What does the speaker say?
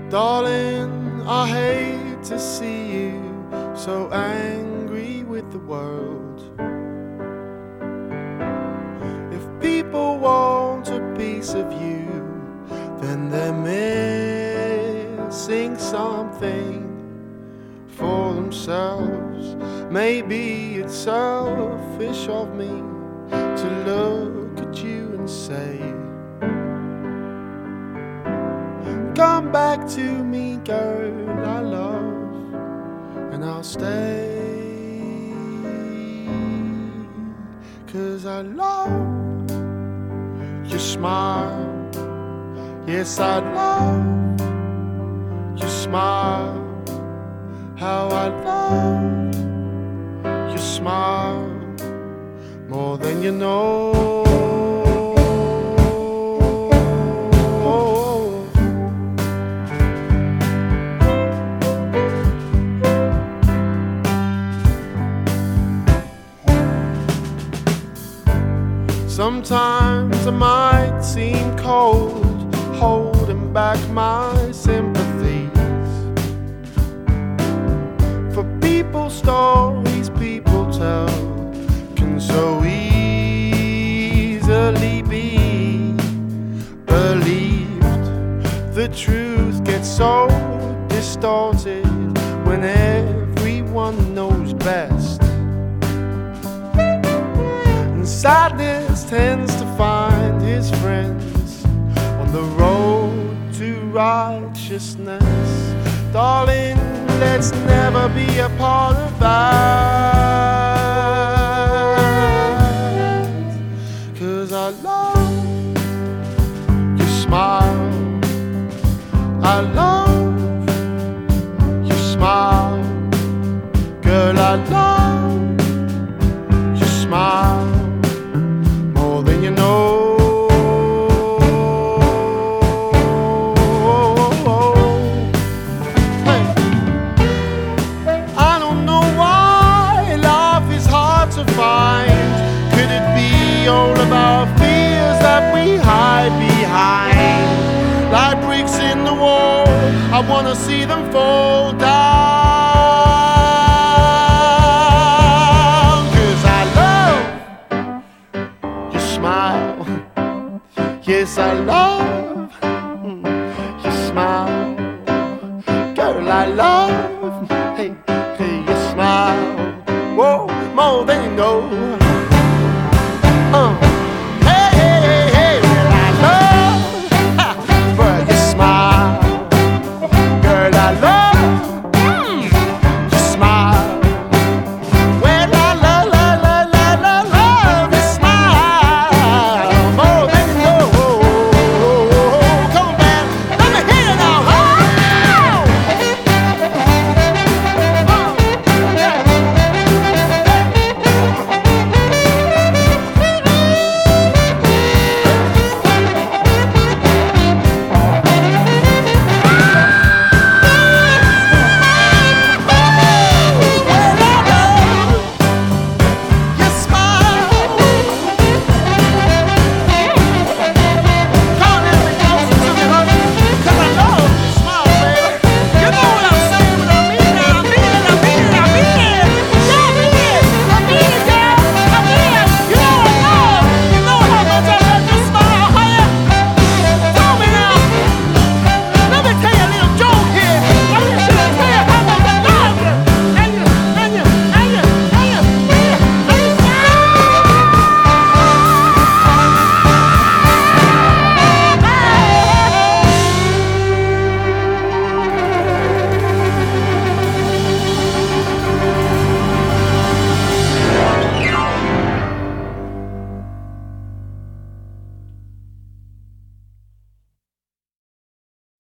Darling, I hate to see you so angry with the world. If people want a piece of you, then they're missing something for themselves. Maybe it's selfish of me to look at you and say, come back to me, girl, I love, and I'll stay. 'Cause I love your smile. Yes, I love your smile. How I love your smile more than you know. Sometimes I might seem cold, holding back my sympathies for people's stories people tell can so easily be believed. The truth gets so distorted when everyone knows best, and sadness tends to find his friends on the road to righteousness. Darling, let's never be a part of that. 'Cause I love your smile. I love your smile. Girl, I love your smile more than you know. Could it be all of our fears that we hide behind? Like bricks in the wall, I wanna see them fall down. 'Cause I love your smile. Yes, I love your smile. Girl, I love, hey, your smile. Whoa, more than you know.